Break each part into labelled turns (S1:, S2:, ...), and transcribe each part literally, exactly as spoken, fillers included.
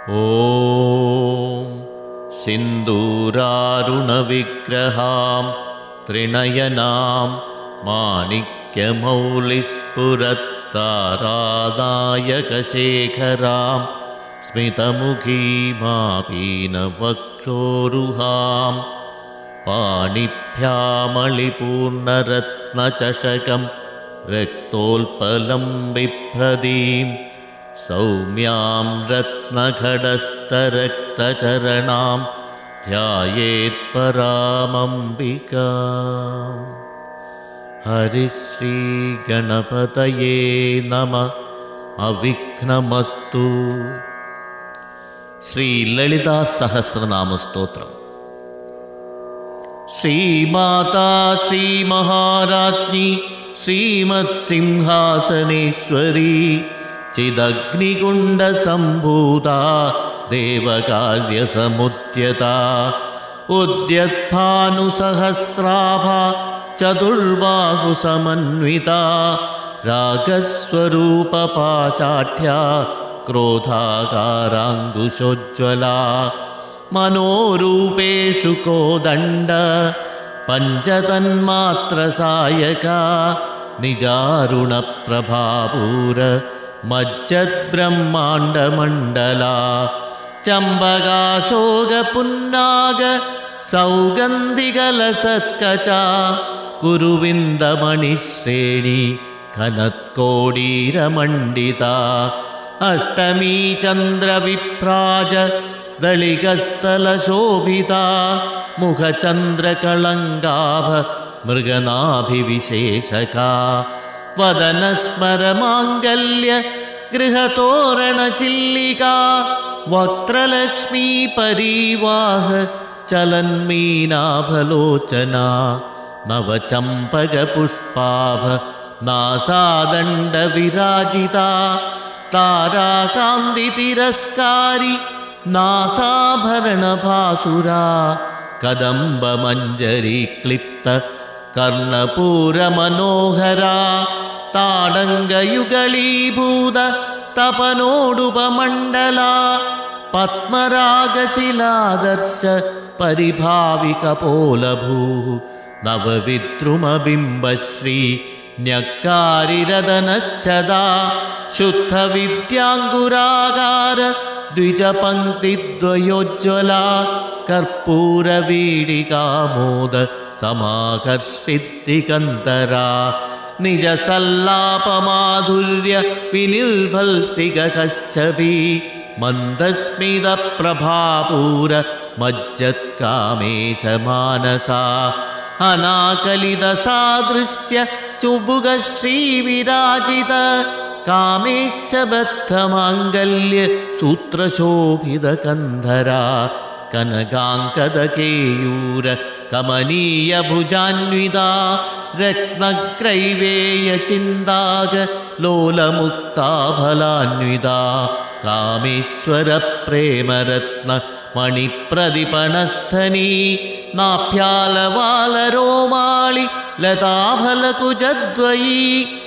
S1: ഓം സിന്ദൂരാരുണവിഗ്രഹാം ത്രിനയനാം മാണിക്യമൗലിസ്ഫുരത്താരാദായകശേഖരാം സ്മിതമുഖീമാപീനവക്ഷോരുഹാം പാണിഭ്യാമളിപൂർണരത്നചഷകം രക്തോൽപലം ബിഭ്രതീം സൗമ്യാം രത്നഘടസ്ഥരക്തചരണാം ധ്യായേത്പരാമംബികാം. ഹരിശ്രീ ഗണപതയേ നമഃ. അവിഘ്നമസ്തു. ശ്രീ ലളിതാ സഹസ്രനാമ സ്തോത്രം. ശ്രീമാതാ ശ്രീ മഹാരാജ്ഞി ശ്രീമത് സിംഹാസനേശ്വരി ചിദഗ്നികുണ്ഡസംഭൂതാ ദേവകാര്യസമുദ്യതാ ഉദ്യത്ഭാനുസഹസ്രാഭാ ചതുർബാഹുസമന്വിതാ രാഗസ്വരൂപപാശാഠ്യാ ക്രോധാകാരാങ്കുശോജ്വലാ മനോരൂപേഷു കോദണ്ഡ പഞ്ചതന്മാത്രസായകാ നിജാരുണപ്രഭാപൂര മജ്ജദ്ബ്രഹ്മാണ്ഡമണ്ഡലാ ചമ്പകാശോകപുന്നാഗ സൗഗന്ധികലസത്കചാ കുരുവിന്ദമണിശ്രേണി ഘനത്കോടീരമണ്ഡിതാ അഷ്ടമീ ചന്ദ്രവിഭ്രാജ ദളികസ്ഥലശോഭിതാ മുഖചന്ദ്രകളങ്കാഭ മൃഗനാഭിവിശേഷകാ വദനസ്മരമാംഗല്യ ഗൃഹതോരണചില്ലികാ വക്ത്രലക്ഷ്മീ പരീവാഹ ചലന്മീനാഭലോചനാ നവചമ്പകപുഷ്പാഭ നാസാദണ്ഡവിരാജിതാ താരാകാന്തിതിരസ്കാരി നാസാഭരണഭാസുരാ കദംബമഞ്ജരി ക്ലിപ്ത കർണപൂരമനോഹരാ താടങ്കയുഗളീഭൂത തപനോടുപമണ്ഡലാ പത്മരാഗശിലാദർശ പരിഭാവികപോലഭൂ നവവിദ്രുമബിംബശ്രീ ന്യക്കാരിരദനശ്ചദാ ശുദ്ധവിദ്യാങ്കുരാകാര ദ്വിജപംക്തിദ്വയോജ്വലാ കർപ്പൂരവീടികാമോദ സമാകർഷിത്തികന്തരാ നിജസല്ലാപമാധുര്യ വിനിർഭൽസികകശ്ചപി മന്ദസ്മിത പ്രഭാപൂര മജ്ജത്കാമേശമാനസാ അനാകലിത സാദൃശ്യ ചുബുകശ്രീവിരാജിത കാമേശബദ്ധമാംഗല്യ സൂത്രശോഭിതകന്ധരാ കനകാങ്കദകേയൂര കമനീയ ഭുജാന്വിതാ രത്നഗ്രൈവേയ ചിന്താക ലോലമുക്താഫലാന്വിതാ കാമേശ്വര പ്രേമരത്ന മണിപ്രതിപണസ്ഥനീ നാഭ്യാലവാലരോമാളി ലതാഫലകുജദ്വയീ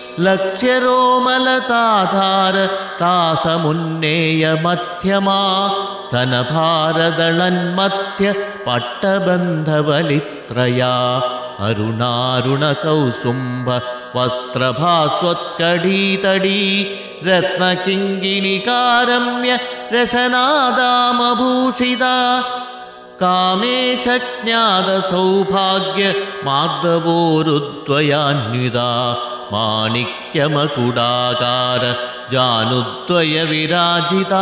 S1: ലക്ഷ്യരോമലതാധാര താസമുന്നേയ മധ്യമാ സ്തനഭാരദളന്മധ്യ പട്ടബന്ധവലിത്രയാ അരുണാരുണകൗസുംഭ വസ്ത്രഭാസ്വത്കടീതടീ രത്നകിങ്കിണികാരമ്യ രസനാദാമഭൂഷിതാ കാമേശജ്ഞാത സൗഭാഗ്യ മാർദ്ദവോരുദ്വയാന്വിതാ മാണിക്യമകുടാകാര ജാനുദ്വയ വിരാജിതാ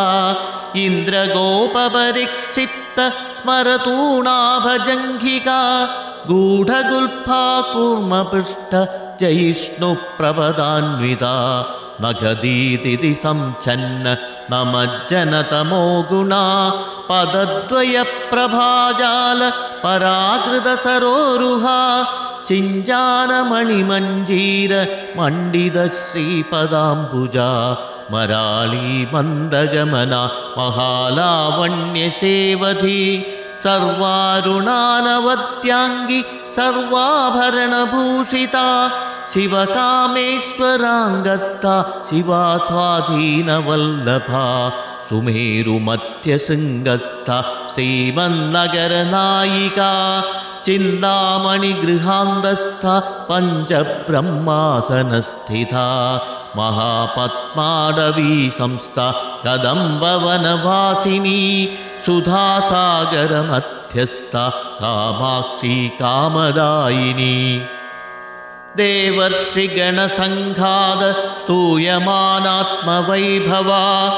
S1: ഇന്ദ്രഗോപരിക്ഷിപ്ത സ്മരതൂണാഭജംഘികാ ഗൂഢഗുൽഫാ കൂർമ്മപൃഷ്ട ജയിഷ്ണുപ്രപദാന്വിതാ നഖദീതിഥി സംഛന്ന നമജ്ജനതമോ ഗുണാ പദദ്വയ പ്രഭാജാല പരാകൃത സരോരുഹാ സിഞ്ചാനമണിമഞ്ജീര മണ്ഡിത ശ്രീപദാംബുജാ മരാളീ മന്ദഗമന മഹാലാവണ്യസേവധി സർവാരുണാനവത്യാംഗി സർവാഭരണഭൂഷിതാ ശിവകാമേശ്വരാംഗസ്ഥ ശിവാസ്വാധീനവല്ലഭ സുമേരുമധ്യശൃംഗസ്ഥ ശ്രീമന്നഗരനായിക ചിന്താമണിഗൃഹാന്തസ്ഥ പഞ്ചബ്രഹ്മാസനസ്ഥിത മഹാപത്മാടവീ സംസ്ഥ കദംബവനവാസിനി സുധാസാഗരമധ്യസ്ഥ കാമാക്ഷി കാമദായിനി ദേവർഷിഗണസംഘാത സ്തൂയമാനാത്മവൈഭവ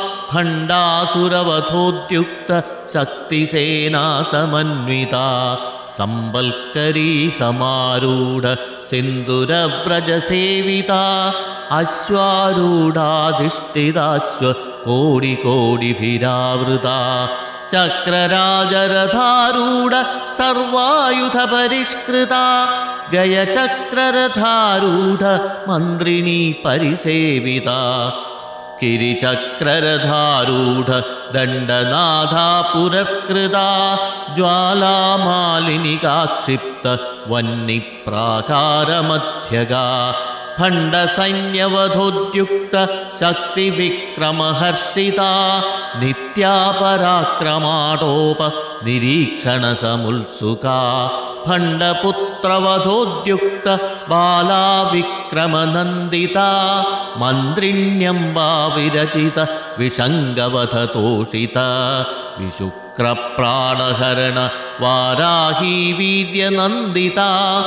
S1: ഭണ്ഡാസുരവധോദ്യുക്ത ശക്തിസേനാസമന്വിത സംബൽക്കരീ സമാരൂഢ സിന്ദുരവ്രജസേവിത അശ്വാരൂഢാധിഷ്ഠിതാശ്വ കോടികോടിഭിരാവൃത ചക്രരാജരഥാരൂഢ സർവായുധ പരിഷ്കൃത ഗയചക്രരഥാരൂഢ മന്ത്രിണീ പരിസേവിത കിരിചക്രരഥാരൂഢ ദണ്ഡനാഥ പുരസ്കൃത ജ്വാലാമാലിനികാക്ഷിപ്ത വന്നിപ്രാകാരമധ്യഗ ഭണ്ഡസൈന്യവധോദ്യുക്ത ശക്തിവിക്രമഹർഷിത നിത്യാപരാക്രമാടോപ നിരീക്ഷണസമുത്സുക ഭണ്ഡപുത്രവധോദ്യുക്ത ബാലാവിക്രമനന്ദിത മന്ത്രിണ്യംബാ വിരചിത വിഷംഗവധതോഷിത വിശുക്രപ്രാണഹരണ വാരാഹീ വീര്യനന്ദിത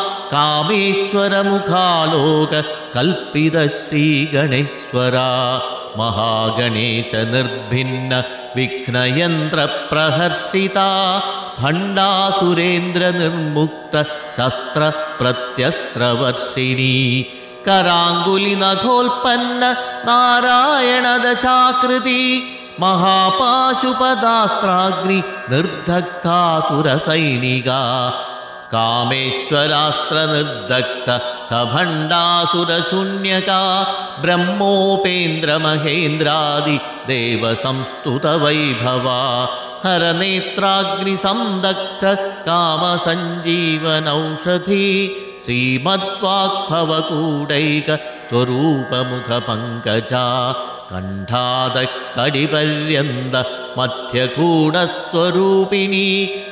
S1: കാമേശ്വരമുഖാലോക കൽപ്പിത ശ്രീഗണേശ്വര മഹാഗണേശ നിർഭിന്ന വിഘ്നയന്ത്രപ്രഹർഷിത ഭണ്ഡാസുരേന്ദ്ര നിർമുക്ത ശസ്ത്ര പ്രത്യസ്ത്രവർഷിണി കരാങ്കുലി നഖോൽപ്പന്ന നാരായണ ദശാകൃതി മഹാപാശുപദാസ്ത്രാഗ്നി നിർദഗ്ധാസുരസൈനിക കാമേശ്വരാസ്ത്ര നിർദഗ്ധ സഭണ്ഡാസുരശൂന്യക ബ്രഹ്മോപേന്ദ്ര മഹേന്ദ്രാദി ദേവസംസ്തുത വൈഭവ ഹരനേത്രാഗ്നി സംദഗ്ധ കാമസഞ്ജീവനൗഷധി ശ്രീമദ്വാഗ്ഭവകൂടൈക സ്വരൂപമുഖ പങ്കജ കണ്ഠാദക്കടിപര്യന്ത മധ്യകൂടസ്വരൂപിണി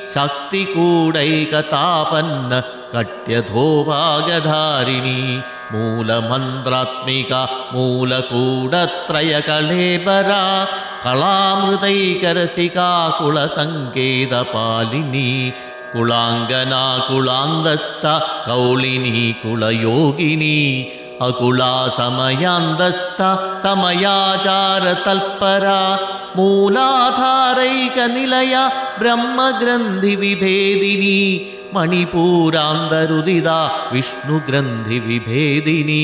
S1: ശക്തികൂടൈകതാപന്ന കട്യധോഭാഗധാരിണി മൂലമന്ത്രാത്മിക മൂലകൂടത്രയകളേബര കളാമൃതൈകരസികാ കുളസങ്കേതപാലിനി കുളാംഗനാ കുളാന്തസ്ഥ കൗളിനി കുളയോഗിനി അകുളാ സമയാന്തസ്ഥ സമയാചാര തൽപര മൂലാധാരൈക നിലയ ബ്രഹ്മഗ്രന്ഥി വിഭേദിനി മണിപൂരാന്തരുദിത വിഷ്ണുഗ്രന്ഥി വിഭേദിനി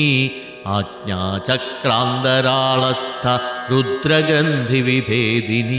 S1: ആജ്ഞാചക്രാന്തരാളസ്ഥ രുദ്രഗ്രന്ഥി വിഭേദിനി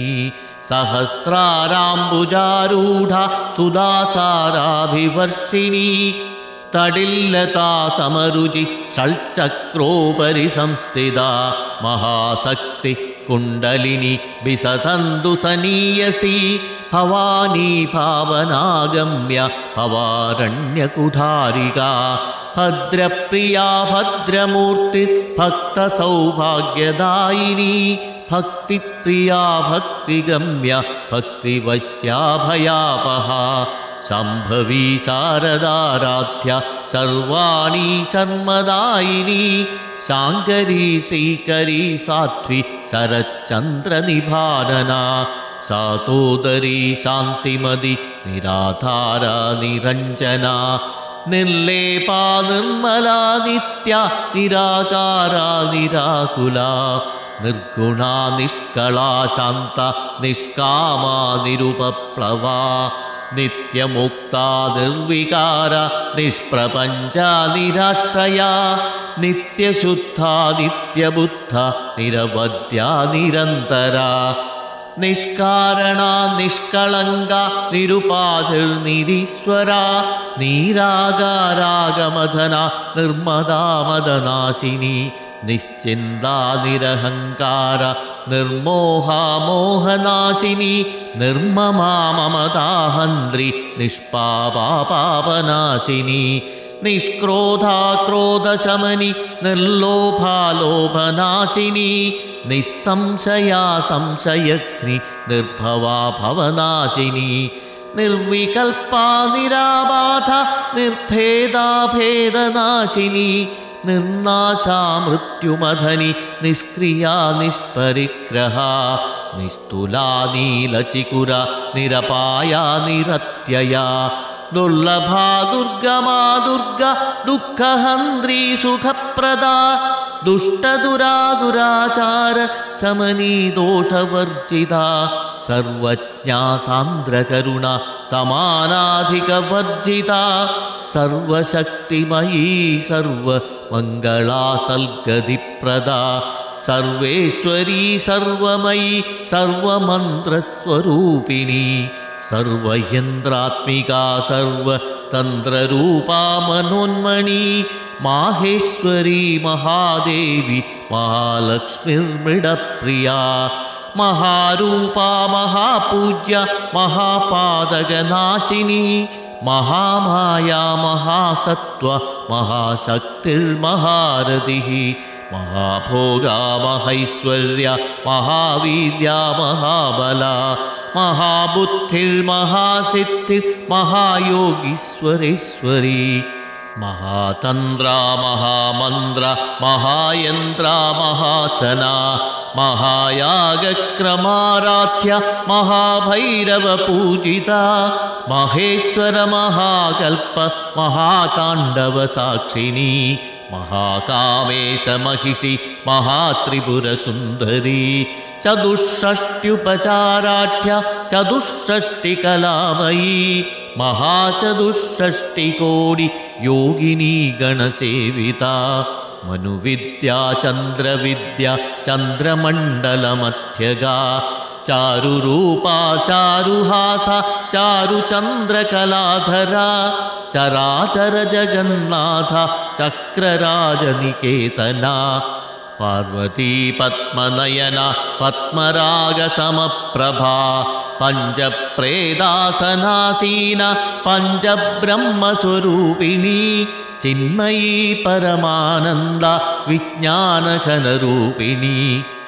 S1: സഹസ്രാരാംബുജാരൂഢ സുദാസാരാഭിവർഷിണി തടില്ലതാ സമരുചി ഷൽചക്രോപരി സംസ്ഥിത മഹാശക്തി കുണ്ടലിനി ബിസതന്തു സനീയസി ഭവാനി ഭാവനാഗമ്യ ഭവാരണ്യകുഠാരിക ഭദ്രപ്രിയാ ഭദ്രമൂർത്തി ഭക്തസൗഭാഗ്യദായിനി ഭക്തിപ്രിയാ ഭക്തിഗമ്യ ഭക്തിവശ്യാഭയാപഹ ശംഭവീ ശാരദാരാധ്യ സർവാണി ശർമ്മദായിനി ശാങ്കരീ ശ്രീകരീ സാധ്വി ശരചന്ദ്രനിഭാനന സാതോദരീ ശാന്തിമതി നിരാധാര നിരഞ്ജന നിർലേപാ നിർമ്മലാ നിത്യ നിരാകാരാ നിരാകുല നിർഗുണാ നിഷ്കളാ ശാന്ത നിഷ്കാമാ നിരുപപ്ലവാ നിത്യമുക്താ നിർവികാര നിഷ്പ്രപഞ്ച നിരാശ്രയ നിത്യശുദ്ധ നിത്യബുദ്ധ നിരവധ്യ നിരന്തര നിഷ്കാരണ നിഷ്കളങ്ക നിരുപാധിർ നിരീശ്വര നീരാകാരാഗമധന നിർമ്മദാമദനാശിനി നിശ്ചിന്താ നിരഹങ്കാര നിർമോഹാമോഹനാശിനി നിർമ്മമാ മമതാഹന്ത്രി നിഷ്പാപാപാപനാശിനി निष्क्रोधा क्रोधशमनि निर्लोभालोभनाशिनी निस्संशया संशयग्नि निर्भवा भवनाशिनी निर्विकल्पा निराबाधा निर्भेदा भेदनाशिनी निर्नाशा मृत्युमधनि निष्क्रिया निष्परिग्रहा निस्तुला नीलचिकुरा निरपाया निरत्यया दुर्लभा दुर्गमा दुर्गा दुःखहन्त्री सुखप्रदा दुष्टदुरा दुराचार समनी दोषवर्जिता सर्वज्ञा सान्द्रकरुणा समानाधिकवर्जिता सर्वशक्तिमयी सर्वमङ्गला सल्गतिप्रदा सर्वेश्वरी सर्वमयी सर्वमन्त्रस्वरूपिणी सर्वयन्त्रात्मिका सर्वतन्त्ररूपा मनोन्मणी माहेश्वरी महादेवी महालक्ष्मीर्मृडप्रिया महारूपा महापूज्या महापादकनाशिनी महामाया महासत्त्व महाशक्तिर्महारथिः महाभोगा महैश्वर्या महावीर्या महाबला महाबुद्धिर्महासिद्धिर्महायोगीश्वरेश्वरी महातन्द्रा महामन्द्रा महायन्त्रा महासना महायागक्रमाराध्या महाभैरवपूजिता महेश्वर महाकल्प महाताण्डवसाक्षिणी महाकामेश महिषी महात्रिपुरसुन्दरी चतुष्षष्ट्युपचाराढ्या चतुष्षष्टिकलामयी महाचतुष्षष्टिकोटि योगिनी गणसेविता मनुविद्या चन्द्रविद्या चन्द्रमण्डलमध्यगा चारुरूपा चारुहासा चारुचन्द्रकलाधरा चराचर जगन्नाथ चक्रराजनिकेतना पार्वती पद्मनयना पद्मरागसमप्रभा पञ्चप्रेदासनासीना पञ्चब्रह्मस्वरूपिणी चिन्मयी परमानन्दा विज्ञानघनरूपिणी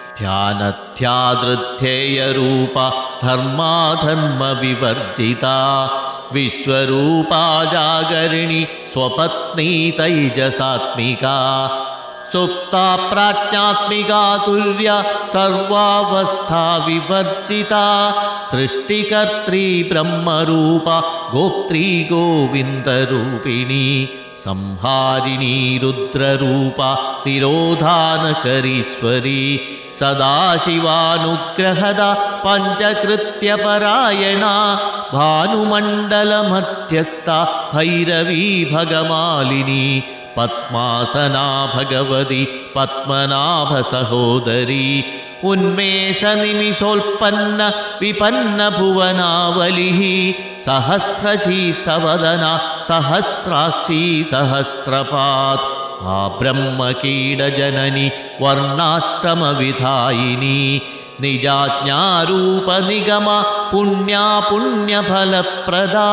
S1: ध्यानध्यादृध्येयरूपा धर्माधर्मविवर्जिता विश्वरूपा जागरिणी स्वपत्नी तैजसात्मिका सुप्ता प्राज्ञात्मिका तुर्या सर्वावस्था विवर्जिता सृष्टिकर्त्री ब्रह्मरूपा गोप्त्री गोविन्दरूपिणी संहारिणी रुद्ररूपा तिरोधानकरीश्वरी सदाशिवानुग्रहदा पञ्चकृत्यपरायणा भानुमण्डलमध्यस्था भैरवी भगमालिनी पद्मासना भगवती पद्मनाभसहोदरी उन्मेषनिमिषोत्पन्न विपन्न भुवनावलिः सहस्रशीर्षवदना सहस्राक्षी सहस्रपात् आ ब्रह्मकीडजननी वर्णाश्रमविधायिनी निजाज्ञारूपनिगमा पुण्या पुण्यफलप्रदा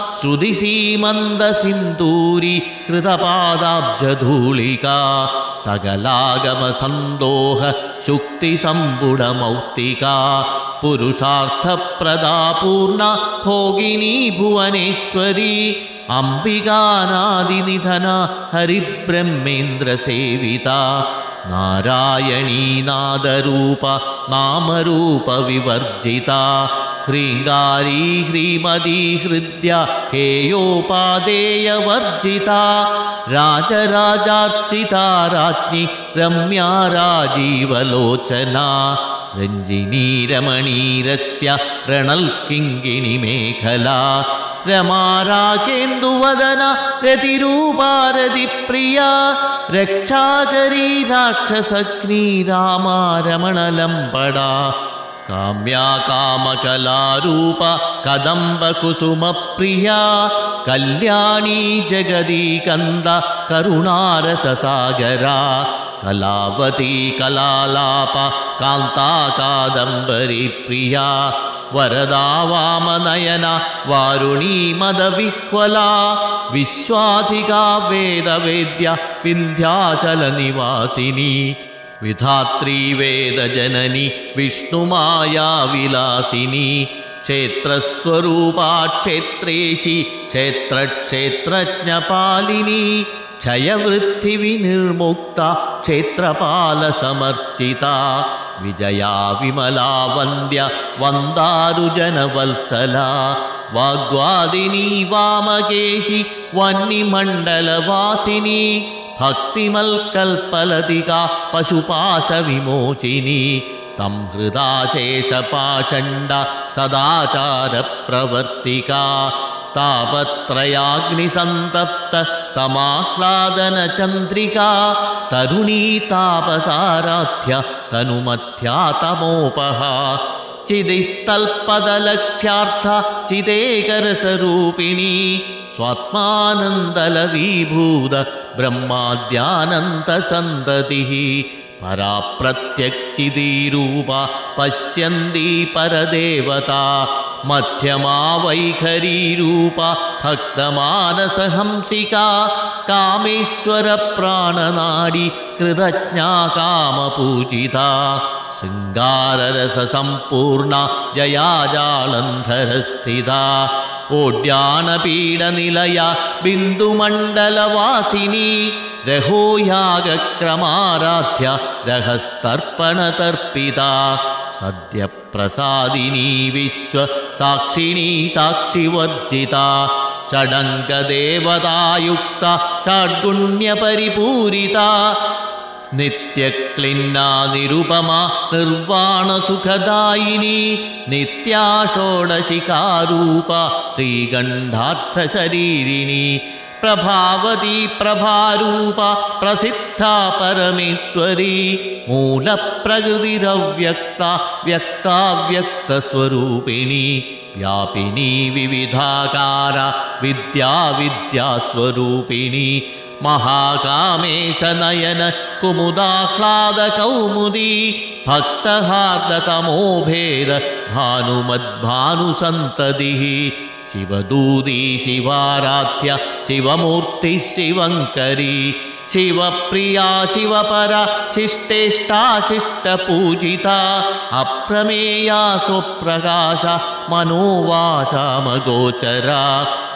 S1: श्रुतिसीमन्दसिन्दूरी कृतपादाब्जधूलिका सकलागमसन्दोह शुक्तिसम्बुढमौक्तिका पुरुषार्थप्रदा पूर्णा भोगिनी भुवनेश्वरी अम्बिकानादिनिधना हरिब्रह्मेन्द्रसेविता नारायणी नादरूपा नामरूपविवर्जिता ह्रीङ्गारी ह्रीमती हृद्या हेयोपादेयवर्जिता राजराजार्चिता राज्ञी रम्या राजीवलोचना रञ्जिनी रमणीरस्य रणल्किङ्गिणिमेखला रमा राकेन्दुवदना रतिरूपा रतिप्रिया रक्षाकरी राक्षसग्नी रामा रमणलम्बडा काम्या कामकलारूपा कदम्बकुसुमप्रिया कल्याणी जगदीकन्द करुणारससागरा कलावती कलालापा कान्ता कादम्बरी प्रिया वरदा वामनयना वारुणी मदविह्वला विश्वाधिका वेदवेद्या विन्ध्याचलनिवासिनी विधात्री वेदजननी विष्णुमाया विलासिनी क्षेत्रस्वरूपा क्षेत्रेशी क्षेत्रक्षेत्रज्ञपालिनी क्षयवृत्तिविनिर्मुक्ता क्षेत्रपालसमर्चिता विजया विमला वन्द्या वन्दारुजनवत्सला वाग्वादिनी वामकेशी वह्निमण्डलवासिनी भक्तिमल्कल्पलतिका पशुपाशविमोचिनी संहृदा शेषपाषण्डा सदाचारप्रवर्तिका तापत्रयाग्निसन्तप्त समाह्लादनचन्द्रिका तरुणी तापसाराध्य तनुमध्या तमोपहा चिदिस्तल्पदलक्ष्यार्थ चिदेकरसरूपिणी स्वात्मानन्दलवीभूत ब्रह्माद्यानन्तसन्ततिः परा प्रत्यक्चिदीरूपा पश्यन्ती परदेवता मध्यमा वैखरीरूपा भक्तमानसहंसिका कामेश्वरप्राणनाडी कृतज्ञा कामपूजिता शृङ्गाररससम्पूर्णा जया जालन्धरस्थिता ओड्यानपीडनिलया बिन्दुमण्डलवासिनी रहोयागक्रमाराध्य रहस्तर्पणतर्पिता सद्यप्रसादिनी विश्वसाक्षिणी साक्षिवर्जिता षडङ्गदेवतायुक्ता षड्गुण्यपरिपूरिता नित्यक्लिन्ना निरुपमा निर्वाणसुखदायिनी नित्या षोडशिकारूपा श्रीगन्धार्थशरीरिणी प्रभावती प्रभारूपा प्रसिद्धा परमेश्वरी मूलप्रकृतिरव्यक्ता व्यक्ता व्यक्तस्वरूपिणी व्यापिनी विविधाकारा विद्या विद्यास्वरूपिणी महाकामेशनयन कुमुदाह्लादकौमुदी भक्तहार्दतमोभेद भानुमद्भानुसन्ततिः शिवदूती शिवाराध्य शिवमूर्तिः शिवङ्करी शिवप्रिया शिवपरा शिष्टेष्टा शिष्टपूजिता अप्रमेया स्वप्रकाश मनोवाचामगोचरा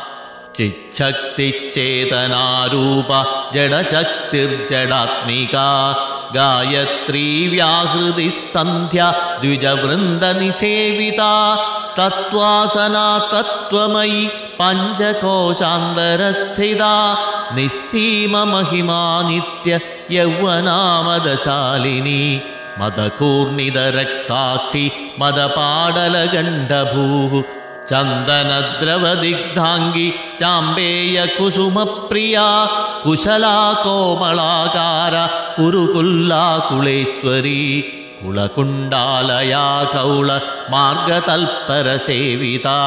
S1: चिच्छक्तिश्चेतनारूपा जडशक्तिर्जडात्मिका गायत्री व्याहृतिः सन्ध्या द्विजवृन्दनिषेविता तत्त्वासना तत्त्वमयी पञ्चकोशान्तरस्थिता निस्सीममहिमा नित्य यौवनामदशालिनी मदकूर्णितरक्ताक्षी मदपाडलगण्डभूः चन्दनद्रवदिग्धाङ्गी चाम्बेयकुसुमप्रिया कुशला कोमलाकारा कुरुकुल्लाकुलेश्वरी कुलकुण्डालया कौल मार्गतल्परसेविता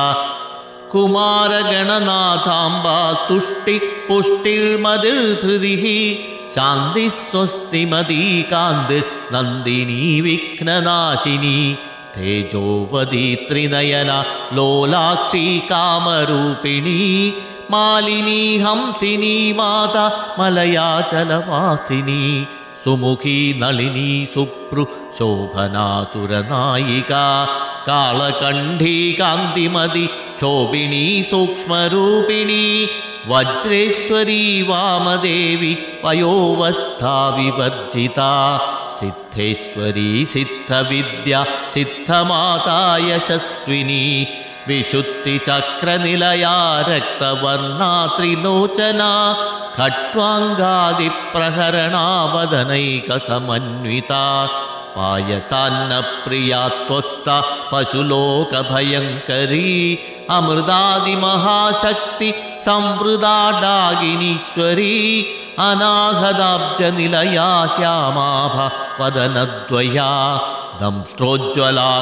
S1: कुमारगणनाथाम्बा तुष्टि पुष्टिर्मदिर्धृतिः शान्तिस्वस्तिमती कान्तिर्नन्दिनी विघ्ननाशिनी तेजोवती त्रिनयना लोलाक्षी कामरूपिणी मालिनी हंसिनी माता मलयाचलवासिनी सुमुखी नलिनी सुप्रू शोभना सुरनायिका कालकण्ठी कान्तिमती क्षोभिणी सूक्ष्मरूपिणी वज्रेश्वरी वामदेवी वयोवस्था विवर्जिता सिद्धेश्वरी सिद्धविद्या सिद्धमाता यशस्विनी विशुद्धिचक्रनिलया रक्तवर्णा त्रिलोचना खट्वाङ्गादिप्रहरणा वदनैकसमन्विता पायसान्नप्रिया त्वत्स्था पशुलोकभयङ्करी अमृतादिमहाशक्ति संवृदा डागिनीश्वरी अनाहदाब्जनिलया श्यामाभा वदनद्वया दंष्ट्रोज्ज्वला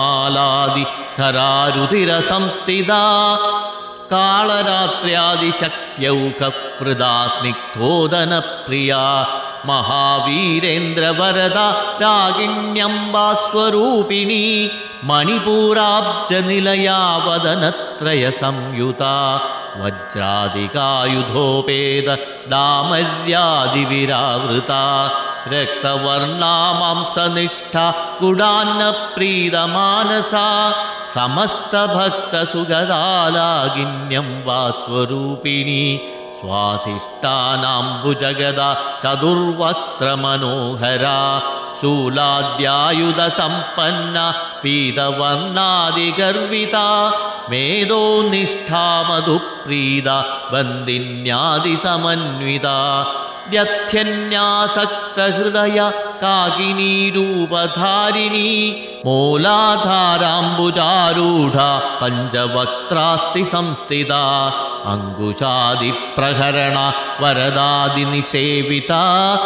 S1: क्षमालादिधरारुधिरसंस्थिता कालरात्र्यादिशक्त्यौकप्रदा स्निग्धोदनप्रिया महावीरेन्द्रवरदा रागिण्यम्बास्वरूपिणी मणिपूराब्जनिलया वदनत्रयसंयुता वज्रादिकायुधोपेद दामर्यादिविरावृता रक्तवर्णा मांसनिष्ठा गुडान्नप्रीदमानसा समस्तभक्तसुगदालागिन्यम्बास्वरूपिणी स्वाधिष्ठानाम्बुजगदा चतुर्वक्त्रमनोहरा शूलाद्यायुधसम्पन्ना पीतवर्णादिगर्विता मेधोनिष्ठा मधुप्रीदा बन्दिन्यादिसमन्विता द्यथ्यन्यासक्तहृदया काकिनीरूपधारिणी मूलाधाराम्बुजारूढा पञ्चवक्त्रास्ति संस्थिता अङ्कुशादिप्रहरणा वरदादिनिषेविता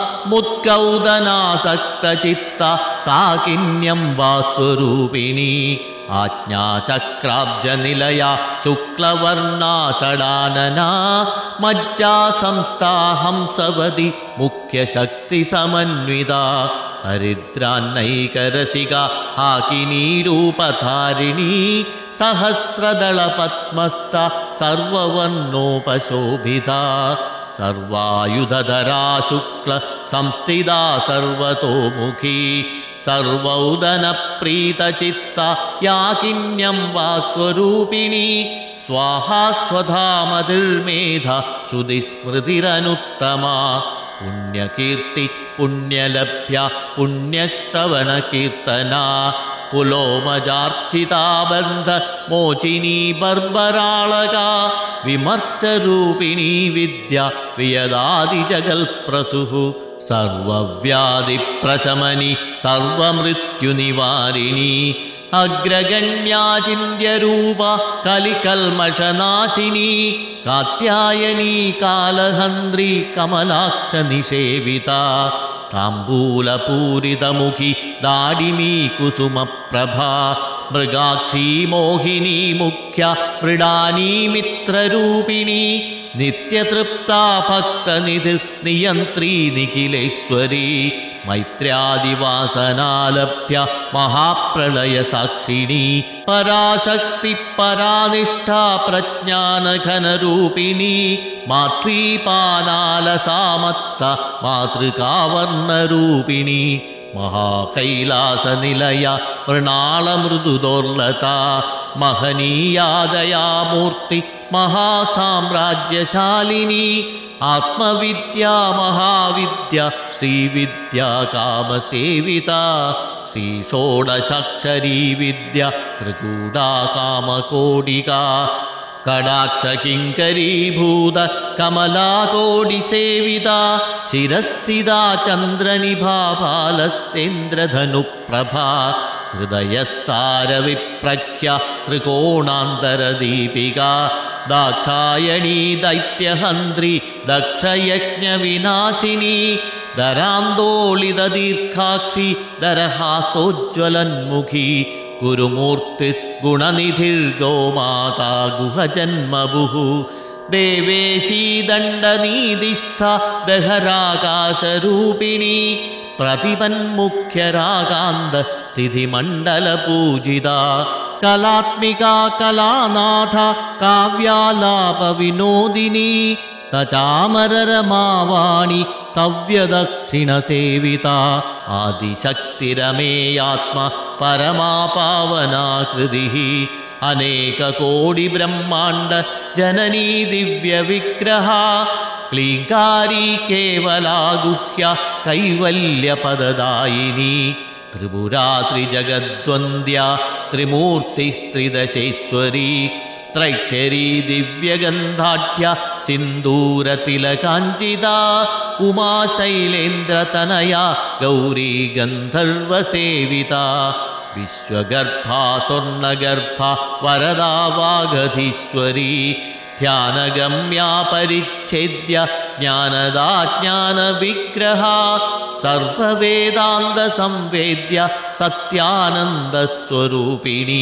S1: मुद्गौदनासक्तचित्ता साकिन्यम्बास्वरूपिणी आज्ञाचक्राब्जनिलया शुक्लवर्णा षडानना मज्जा संस्था हंसवदी मुख्यशक्तिसमन्विता हरिद्रान्नैकरसिका हाकिनीरूपधारिणी सहस्रदलपद्मस्था सर्ववर्णोपशोभिता सर्वायुधधरा शुक्ल संस्थिता सर्वतोमुखी सर्वौदनप्रीतचित्ता याकिन्यम्बास्वरूपिणी स्वाहा स्वधा मतिर्मेधा श्रुतिस्मृतिरनुत्तमा पुण्यकीर्ति पुण्यलभ्या पुण्यश्रवणकीर्तना पुलोमजार्चिता बन्ध मोचिनी बर्बराळका विमर्शरूपिणी विद्या वियदादिजगल्प्रसूः सर्वव्याधिप्रशमनी सर्वमृत्युनिवारिणी अग्रगण्या चिन्त्यरूपा कलिकल्मषनाशिनी कात्यायनी कालहन्त्री कमलाक्षनिषेविता ताम्बूलपूरितमुखी दाडिमी कुसुमप्रभा मृगाक्षी मोहिनी मुख्या मृडानी मित्ररूपिणी नित्यतृप्ता भक्तनिधिर्नियन्त्री निखिलेश्वरी मैत्र्यादिवासनालभ्या महाप्रलयसाक्षिणी पराशक्ति परानिष्ठा प्रज्ञानघनरूपिणी मातृपानालसामत्ता मातृकावर्णरूपिणी महाकैलासनिलया मृणालमृदुदोर्लता महनीयादयामूर्ति महासाम्राज्यशालिनी आत्मविद्या महाविद्या श्रीविद्या कामसेविता श्रीषोडशाक्षरी विद्या त्रिकूटा कामकोटिका कडाक्षकिङ्करीभूत कमलाकोटिसेविता शिरस्थिता चन्द्रनिभा बालस्तेन्द्रधनुप्रभा हृदयस्तारविप्रख्या त्रिकोणान्तरदीपिका दाक्षायणी दैत्यहन्त्री दक्षयज्ञविनाशिनी दरान्दोलितदीर्घाक्षी दरहासोज्ज्वलन्मुखी गुरुमूर्तिर्गुणनिधिर्गोमाता गुहजन्मभुः देवेशी दण्डनीधिस्था दहराकाशरूपिणी प्रतिपन्मुख्यरागान्त तिथिमण्डलपूजिता कलात्मिका कलानाथा काव्यालापविनोदिनी सचामररमावाणी सव्यदक्षिणसेविता आदिशक्तिरमेयात्मा परमापावनाकृतिः अनेककोटिब्रह्माण्ड जननी दिव्यविग्रहा क्लीङ्कारी केवला गुह्या कैवल्यपददायिनी त्रिपुरा त्रिजगद्वन्द्या त्रिमूर्तिस्त्रिदशेश्वरी त्रैक्षरी दिव्यगन्धाढ्या सिन्दूरतिलकाञ्चिता उमाशैलेन्द्रतनया गौरी गन्धर्वसेविता विश्वगर्भा स्वर्णगर्भा वरदा वागधीश्वरी ध्यानगम्या परिच्छेद्य ज्ञानदा ज्ञानविग्रहा सर्ववेदान्तसंवेद्य सत्यानन्दस्वरूपिणी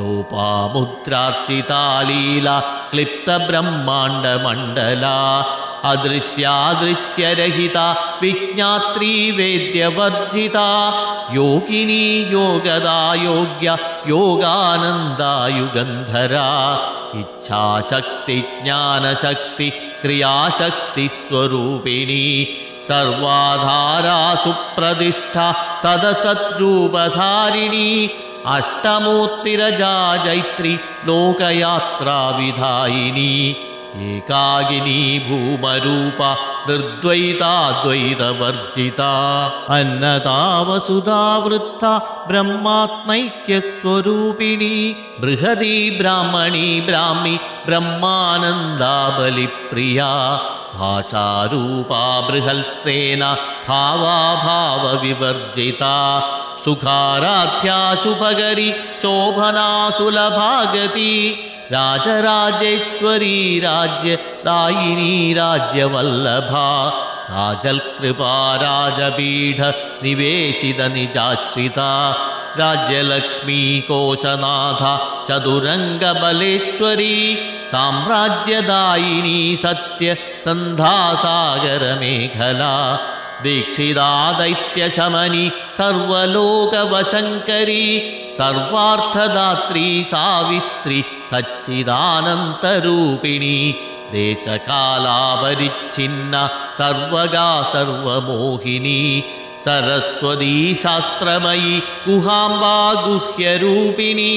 S1: लोपामुद्रार्चिता लीला क्लिप्तब्रह्माण्डमण्डला अदृश्यादृश्यरहिता विज्ञात्री वेद्यवर्जिता योगिनी योगदा योग्य योगानन्दा युगन्धरा इच्छाशक्ति ज्ञानशक्ति क्रियाशक्ति स्वरूपिणी सर्वाधारा सुप्रतिष्ठा सदसद्रूपधारिणी अष्टमूर्तिरजा जैत्री लोकयात्रा विधायिनी एकाकिनी भूमरूपा निर्द्वैताद्वैतवर्जिता अन्नदा वसुधा वृत्ता ब्रह्मात्मैक्यस्वरूपिणी बृहदी ब्राह्मणी ब्राह्मी ब्रह्मानन्दा बलिप्रिया भाषारूपा बृहत्सेना भावाभावविवर्जिता सुखाराध्या शुभकरी शोभना सुलभागती राजराजेश्वरी राज्यदायिनी राज्यवल्लभा राजल्कृपा राजपीठ निवेशित निजाश्रिता राज्यलक्ष्मी कोशनाथा चतुरङ्गबलेश्वरी साम्राज्यदायिनी सत्य सन्धासागरमेखला दीक्षिता दैत्यशमनी सर्वलोकवशङ्करी सर्वार्थदात्री सावित्री सच्चिदानन्तरूपिणी देशकालापरिच्छिन्ना सर्वगा सर्वमोहिनी सरस्वती शास्त्रमयी गुहाम्बा गुह्यरूपिणी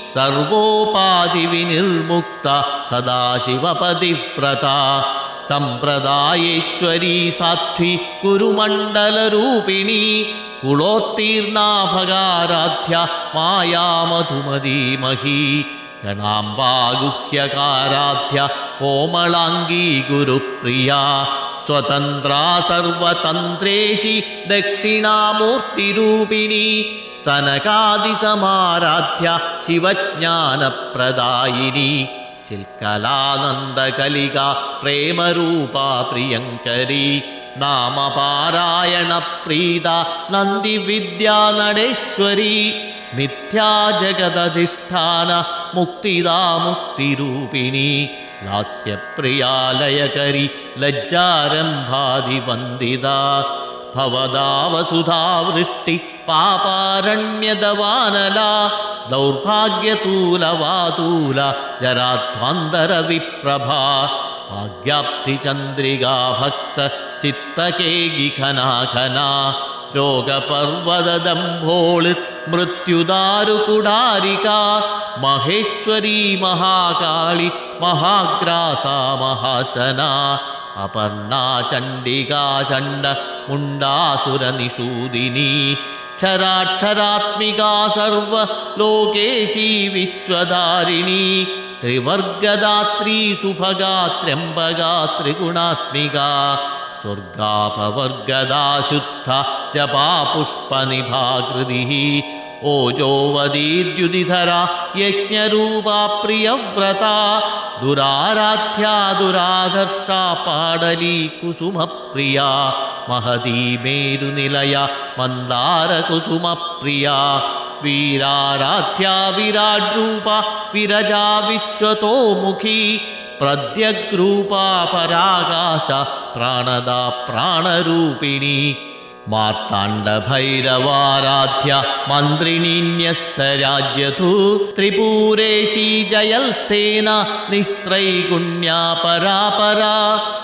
S1: सर्वोपाधिविनिर्मुक्ता सदाशिवपतिव्रता सम्प्रदायेश्वरी साध्वी गुरुमण्डलरूपिणी कुलोत्तीर्णा भगाराध्या माया मधुमदीमही गणाम्बा गुह्यकाराध्या कोमलाङ्गी गुरुप्रिया स्वतन्त्रा सर्वतन्त्रेशी दक्षिणामूर्तिरूपिणी सनकादिसमाराध्या शिवज्ञानप्रदायिनी चिल्कलानन्दकलिका प्रेमरूपा प्रियङ्करी नामपारायणप्रीता नन्दिविद्यानडेश्वरी मिथ्या जगदधिष्ठान मुक्तिदा मुक्तिरूपिणी लास्यप्रिया लयकरी लज्जारम्भादिवन्दिता भवदा वसुधा वृष्टि पापारण्यदवानला दौर्भाग्यतूलवातूला जराध्वान्तरविप्रभा भाग्याप्तिचन्द्रिका भक्त चित्तकेगी खनाखना रोगपर्वदम्भोळित् मृत्युदारुकुडारिका महेश्वरी महाकाली महाग्रासा महाशना अपर्णा चण्डिका चण्ड मुण्डासुरनिषूदिनी क्षराक्षरात्मिका सर्वलोकेशी विश्वधारिणी त्रिवर्गदात्री सुभगा त्र्यम्बगा त्रिगुणात्मिका स्वर्गापवर्गदा शुद्धा जपा पुष्पनिभाकृतिः ओजोवदीद्युदिधरा यज्ञरूपा प्रियव्रता दुराराध्या दुराधर्षा पाडली कुसुमप्रिया महती मेरुनिलया मन्दारकुसुमप्रिया वीराराध्या विराड्रूपा विरजा विश्वतोमुखी प्रद्यग्रूपा पराकाश प्राणदा प्राणरूपिणी मार्ताण्डभैरवाराध्या मन्त्रिणीन्यस्तराज्यतु त्रिपुरेशी जयल्सेना निस्त्रैगुण्या परापरा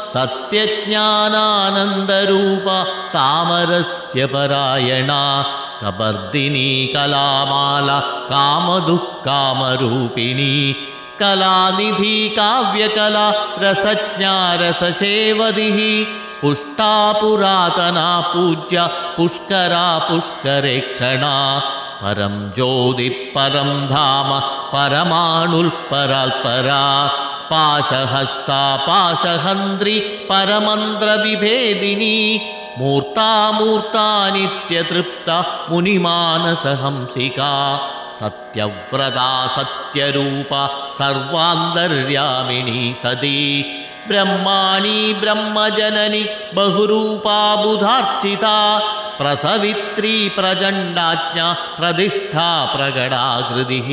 S1: सत्यज्ञानानन्दरूपा सामरस्य परायणा कपर्दिनी कलामाला कामदुःकामरूपिणी कलानिधि काव्यकला रसज्ञा रससेवदिः पुष्टा पुरातना पूज्या पुष्करा पुष्करेक्षणा परं ज्योतिः परं धाम परमाणुल्पराल्परा पाशहस्ता पाशहन्त्री परमन्त्रविभेदिनी मूर्ता मूर्ता नित्यतृप्ता मुनिमानसहंसिका सत्यव्रता सत्यरूपा सर्वान्तर्यामिणी सती ब्रह्माणी ब्रह्मजननी बहुरूपा बुधार्चिता प्रसवित्री प्रचण्डाज्ञा प्रतिष्ठा प्रगडाकृतिः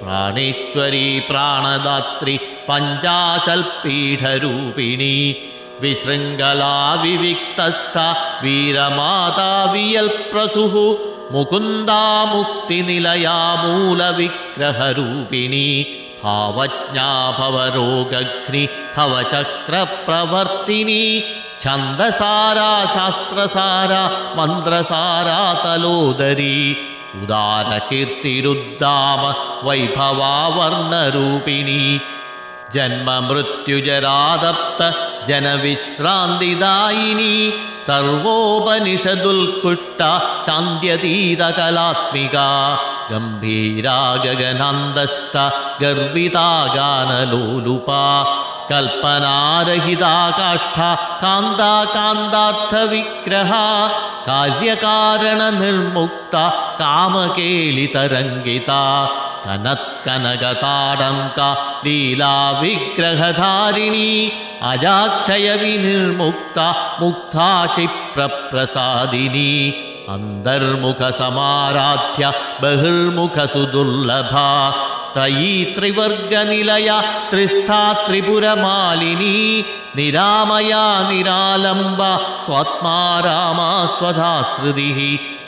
S1: प्राणेश्वरी प्राणदात्री पञ्चाशल्पीठरूपिणी विशृङ्गला विविक्तस्था वीरमाता वियल्प्रसुः मुकुन्दा मुक्तिनिलया मूलविग्रहरूपिणी भावज्ञा भवरोगघ्नि भवचक्रप्रवर्तिनी छन्दसारा शास्त्रसारा मन्त्रसारा तलोदरी उदारकीर्तिरुद्दाम वैभवावर्णरूपिणी जन्म मृत्युजरादप्त जनविश्रान्तिदायिनी सर्वोपनिषदुल्कुष्टा शान्त्यतीतकलात्मिका गम्भीरा गगनान्दस्था गर्विता गानलोलुपा कल्पनारहिता काष्ठा कान्ता कान्तार्थविग्रहा कार्यकारणनिर्मुक्ता कामकेलितरङ्गिता कनत्कनकताडङ्का लीलाविग्रहधारिणी अजाक्षयविनिर्मुक्ता मुक्ता क्षिप्रप्रसादिनी अन्तर्मुखसमाराध्य बहिर्मुखसुदुर्लभा त्रयी त्रिवर्गनिलया त्रिस्था त्रिपुरमालिनी निरामया निरालम्बा स्वात्मा रामा स्वधाश्रुतिः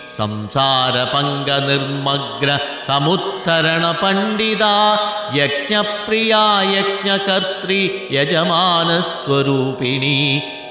S1: संसारपङ्गनिर्मग्न समुत्तरणपण्डिता यज्ञप्रिया यज्ञकर्त्री यजमानस्वरूपिणी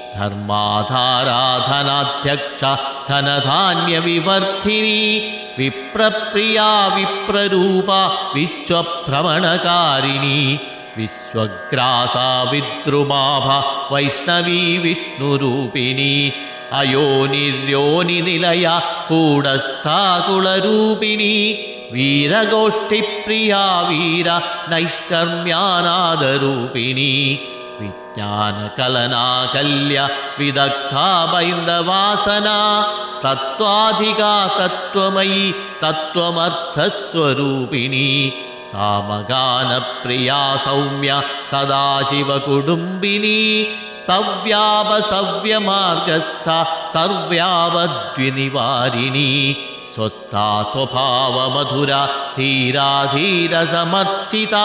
S1: धर्माधाराधनाध्यक्षा धनधान्यविवर्धिनी विप्रप्रिया विप्ररूपा विश्वभ्रमणकारिणी विश्वग्रासा विद्रुमाभा वैष्णवी विष्णुरूपिणी अयोनिर्योनिनिलया कूटस्था कुलरूपिणी वीरगोष्ठिप्रिया वीर नैष्कर्म्यानादरूपिणी विज्ञानकलनाकल्य विदग्धा बैन्दवासना तत्त्वाधिका तत्त्वमयी तत्त्वमर्थस्वरूपिणी सामगानप्रिया सौम्या सदाशिवकुटुम्बिनी सव्यापसव्यमार्गस्था सर्व्यावद्विनिवारिणी स्वस्था स्वभावमधुरा धीरा धीरसमर्चिता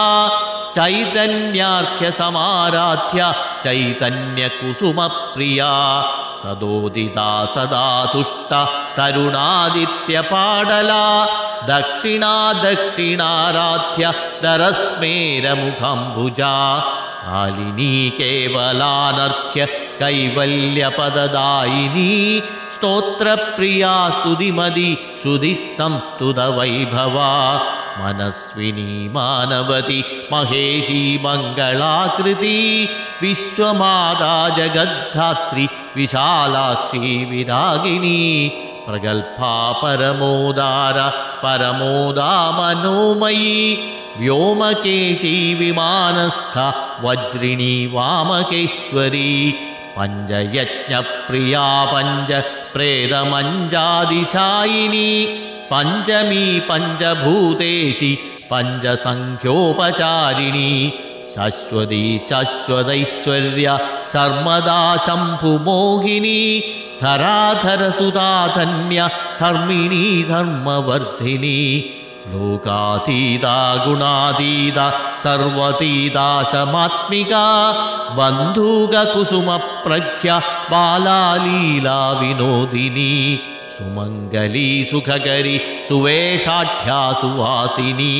S1: चैतन्यार्घ्यसमाराध्या चैतन्यकुसुमप्रिया सदोदिता सदा तुष्टा तरुणादित्यपाडला दक्षिणा दक्षिणाराध्या दरस्मेरमुखम्भुजा कालिनी केवलानर्घ्य कैवल्यपददायिनी स्तोत्रप्रिया स्तुतिमदी श्रुतिः संस्तुतवैभवा मनस्विनी मानवती महेशी मङ्गलाकृती विश्वमाता जगद्धात्री विशालाक्षी विरागिणी प्रगल्भा परमोदारा परमोदा मनोमयी व्योमकेशी विमानस्था वज्रिणी वामकेश्वरी पञ्चयज्ञप्रिया पञ्च प्रेतमञ्जादिशायिनी पञ्चमी पञ्चभूतेशी पञ्चसङ्ख्योपचारिणी शाश्वती शाश्वतैश्वर्या सर्वदा शम्भुमोहिनी धराधरसुता धन्या धर्मिणी धर्मवर्धिनी लोकातीता गुणातीता सर्वतीता समात्मिका बन्धुककुसुमप्रज्ञा बाला लीला विनोदिनी सुमङ्गली सुखकरी सुवेशाढ्या सुवासिनी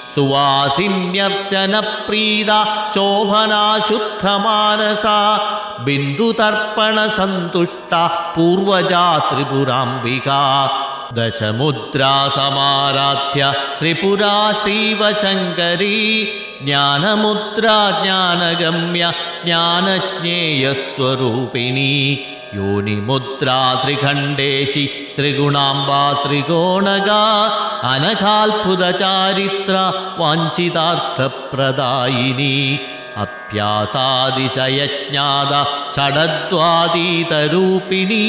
S1: सुवासिन्यर्चनप्रीता शोभना शुद्धमानसा बिन्दुतर्पणसन्तुष्टा पूर्वजा त्रिपुराम्बिका दशमुद्रा समाराध्य त्रिपुरा श्रीवशङ्करी ज्ञानमुद्रा ज्ञानगम्य ज्ञानज्ञेयस्वरूपिणी योनिमुद्रा त्रिखण्डेशि त्रिगुणाम्बा त्रिकोणगा अनघाल्भुतचारित्रा वाञ्छितार्थप्रदायिनी अभ्यासादिशयज्ञादा षडद्वातीतरूपिणी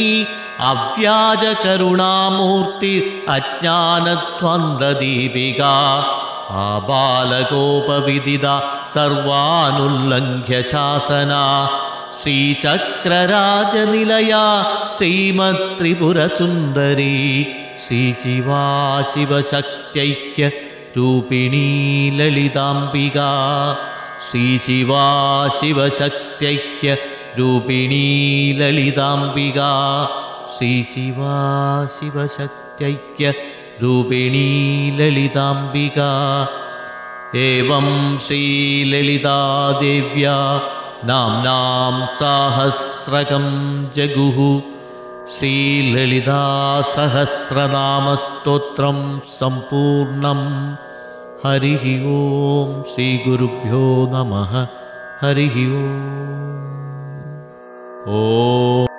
S1: अव्याजकरुणामूर्ति अज्ञानध्वन्ददीपिका आबालकोपविदिता सर्वानुल्लङ्घ्य शासना श्रीचक्रराजनिलया श्रीमत्त्रिपुरसुन्दरी श्रीशिवा शिवशक्त्यैक्य रूपिणी ललिताम्बिका श्रीशिवा शिवशक्त्यैक्य രൂപിണീ ലളിതാംബികാ ശ്രീശിവാ ശിവശക്ത്യൈക്യ രൂപിണീ ലളിതാംബികാ ഏവം ശ്രീലളിതാദേവ്യാ നാംനാം സാഹസ്രകം ജഗുഃ ശ്രീലളിതാസഹസ്രനാമസ്തോത്രം സമ്പൂർണം. ഹരിഃ ഓം. ശ്രീഗുരുഭ്യോ നമഃ. ഹരിഃ ഓം. ഓം